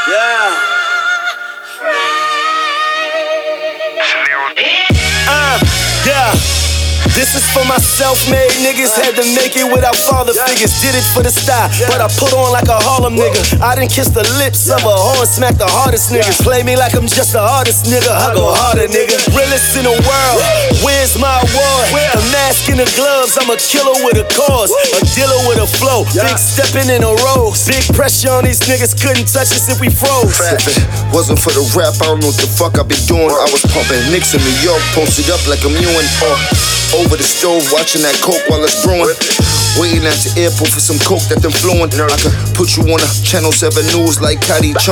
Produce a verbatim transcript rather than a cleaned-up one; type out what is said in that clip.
Yeah. Uh, yeah. This is for my self-made niggas. Had to make it without father figures. Did it for the style, but I put on like a Harlem nigga. I done kissed the lips of a whore and smack the hardest niggas. Play me like I'm just the hardest nigga. I go harder, nigga. Realest in the world. Where's my award? A mask and the gloves. I'm a killer with a cause. A dealer with a flow. Big stepping in a rose. Big pressure on these niggas. Couldn't touch us if we froze. If it wasn't for the rap, I don't know what the fuck I be doing. I was pumping Knicks in New York, posted up like I'm Ewing. Uh, over the stove, watching that coke while it's brewing. Waiting at the airport for some coke that them flowing. I could put you on a Channel seven news like Cuddy.